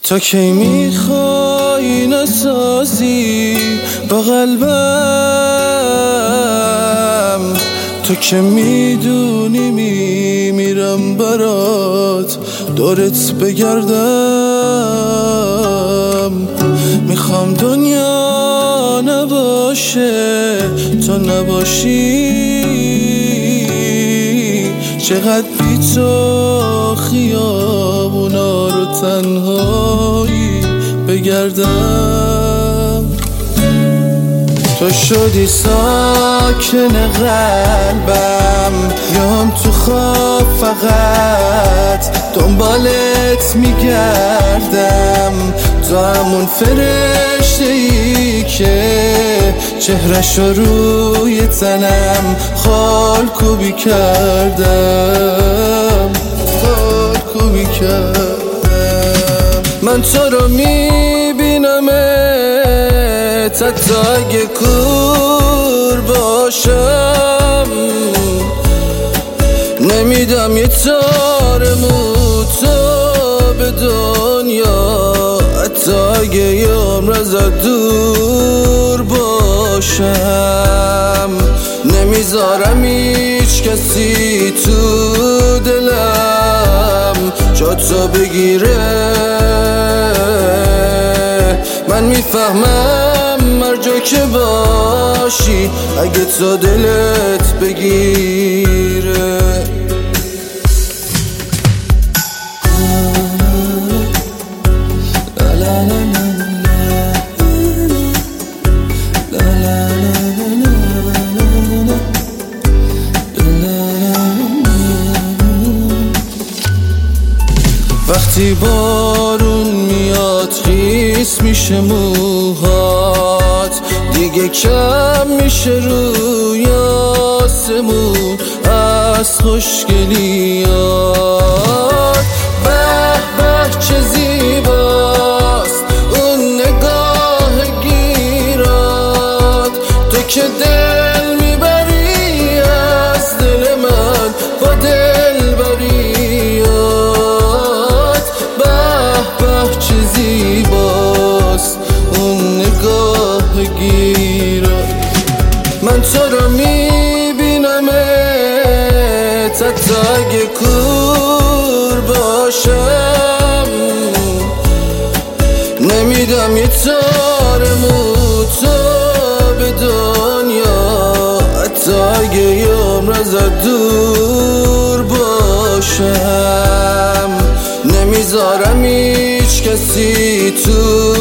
تا کی میخوای نسازی با قلبم؟ تو که میدونی میمیرم برات دورت بگردم. میخوام دنیا نباشه تا نباشی، چقدر بی تو خیابونا رو تنهایی بگردم. تو شدی ساکن قلبم، یام تو خواب فقط دنبالت میگردم. تو همون فرشته ای که چهرش رو روی تنم خالکوبی کردم، خالکوبی کردم. من تو رو میبینمت حتی اگه کور باشم، نمیدم یه تار موتا به دنیا، حتی اگه یه عمر ازت دور باشم. نمیذارم هیچ کسی تو دلم جاتو بگیره. من میفهمم هر جا که باشی اگه تو دلت بگیره. وقتی بارون میاد خیس میشه موهات، دیگه کم میشه روی آسمون از خوشگلیات. به به چه زیباست اون نگاه گیرات، تو که دل میبری از دل من با دل بریات. به چه زیباست اون نگاه گیرات. من تو رو میبینمت حتی اگه کور باشم، نمیدم یه تار موتا به دنیا، حتی اگه یه عمر ازت دور باشم. نمیذارم هیچ کسی تو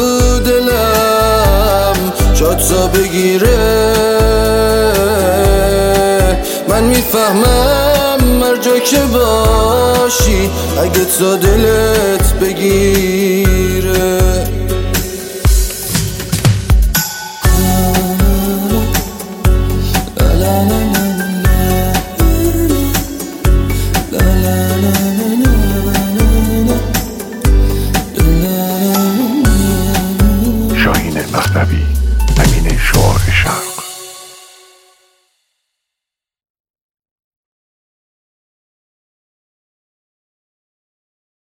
دلم جاتو بگیره. من میفهمم هر جا که باشی اگه تو دلت بگیره. شاهین مصطفی